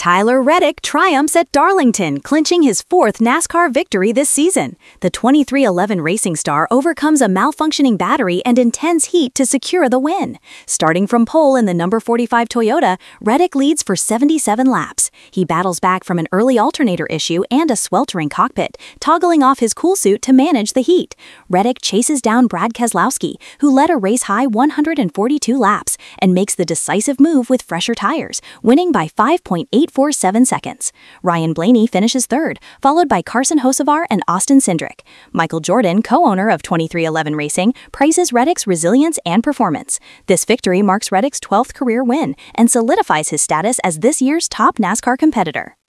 Tyler Reddick triumphs at Darlington, clinching his fourth NASCAR victory this season. The 2311 racing star overcomes a malfunctioning battery and intense heat to secure the win. Starting from pole in the number 45 Toyota, Reddick leads for 77 laps. He battles back from an early alternator issue and a sweltering cockpit, toggling off his cool suit to manage the heat. Reddick chases down Brad Keselowski, who led a race-high 142 laps, and makes the decisive move with fresher tires, winning by 5.847 seconds. Ryan Blaney finishes third, followed by Carson Hocevar and Austin Cindric. Michael Jordan, co-owner of 2311 Racing, praises Reddick's resilience and performance. This victory marks Reddick's 12th career win and solidifies his status as this year's top NASCAR competitor.